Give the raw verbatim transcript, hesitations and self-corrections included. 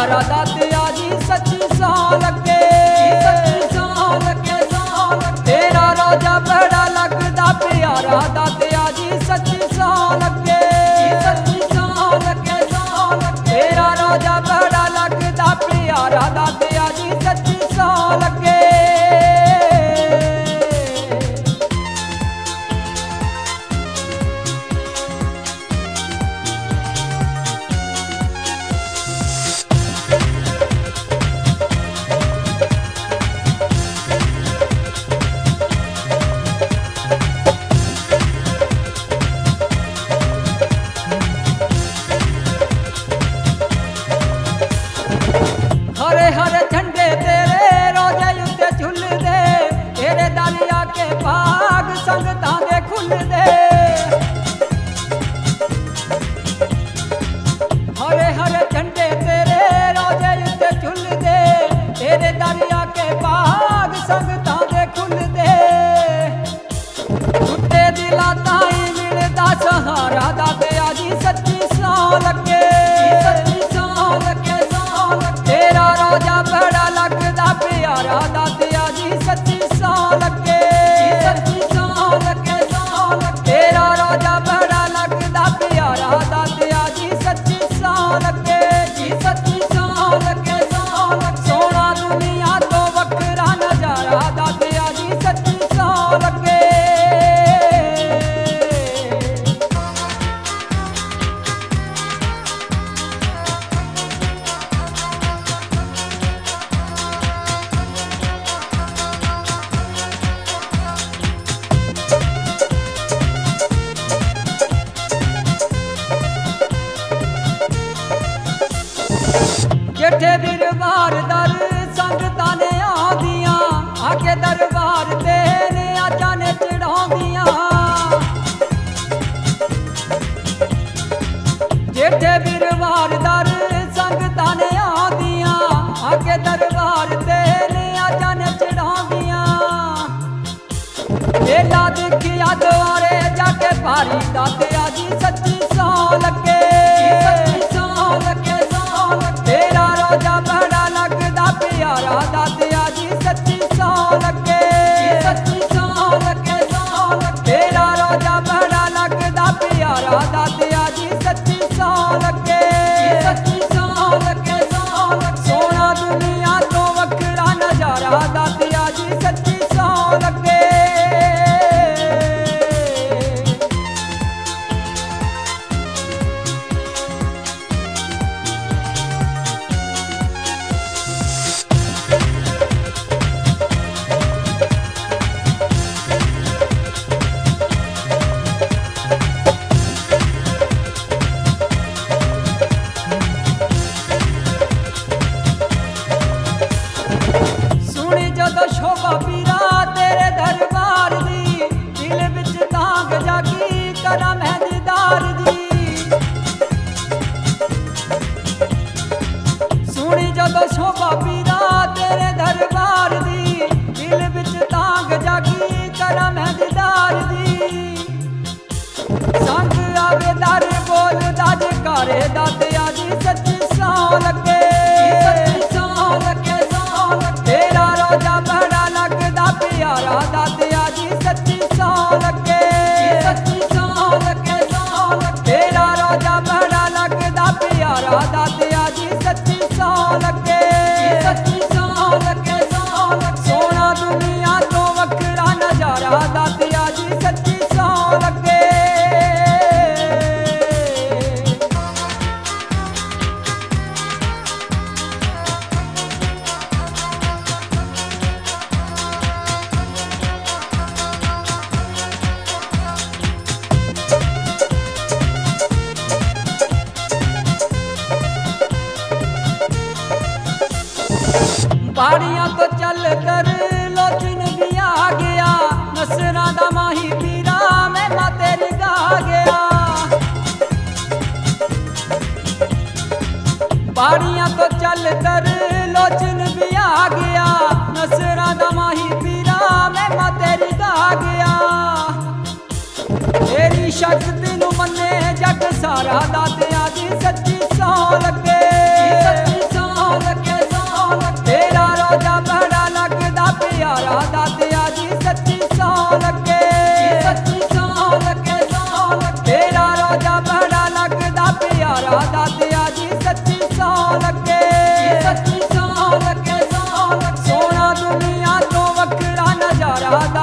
नजारा दातिया जी सच्ची सौ लगे सच्ची सौ लगे सौ लगे तेरा रोजा बड़ा लगदा प्यारा दातिया जी सच्ची सौ लगे सच्ची सौ लगे सौ लगे तेरा रोजा बड़ा लगदा प्यारा दातिया जी सच्ची सौ लगे। हरे हरे झंडे तेरे रोजे उत्ते झुलदे तेरे दरिया के भाग संगतां दे खुलदे हरे हरे झंडे तेरे रोजे उत्ते झुलदे तेरे दरिया के भाग संगतां दे खुलदे टुटे दिला ताई मिलदा सहारा दातिया जी सच्ची सौ लगे सच्ची सौ लगे सौ लगे तेरा रोजा बड़ा लगदा प्यारा दातिया जी सच्ची सौ लगे सच्ची सौ लगे सौ लगे तेरा रोजा बड़ा लगदा प्यारा दातिया जी सच्ची सौ लगे जी सच्ची सौ लगे सौ लगे सोना दुनिया तो वखरा नजारा दातिया जी सच्ची सौ लगे। जेठे दरबार दर संगतां ने आंदियां आके दरबार तेरे आजा ने चढ़ाउंदियां जेठे दरबार दर संगतां ने आंदियां आके दरबार तेरे आजा ने चढ़ाउंदियां मेला दिखिया द्वारे जाके भारी दातिया जी सच्ची सौ लगे सच्ची सौ लगे सौ लगे तेरा रोजा बड़ा लगदा प्यारा दातिया जी सच्ची सौ लगे सच्ची सौ लगे सौ लगे तेरा रोजा बड़ा लगदा प्यारा दातिया जी सच्ची सौ लगे सच्ची सौ लगे सौ लगे सोना दुनिया तो वखरा नजारा दातिया जी सच्ची सौ लगे। सुनी जदों शोभा पीरा तेरे दरबार दी दिल विच तांग जागी करा मैं दीदार दी सुनी जदों शोभा पीरा तेरे दरबार दी दिल विच तांग जागी करा मैं दीदार दी संग आवे दर बोलदा जकारे दातिया जी सच्ची सौ लगे सच्ची सौ लगे सौ लगे तेरा रोजा बड़ा लगदा प्यारा दातिया जी सच्ची सौ लगे सच्ची सौ लगे सौ लगे तेरा रोजा बड़ा लगदा प्यारा दातिया जी सच्ची सौ लगे सच्ची सौ लगे सौ लगे सोना दुनिया तो वखरा नजारा दातिया जी सच्ची सौ लगे। पहाड़ियां तो चल कर लोचिन भी आ गया नसरा दा माही पीरा मैं मां तेरी गा गया पहाड़ियां तो चल कर लोचिन भी आ गया नसरा दा माही पीरा मैं मां तेरी गा गया तेरी शक्ति नू मन्ने जग सारा दातिया जी सच्ची सौ लगे सच्ची सौ ਦਾ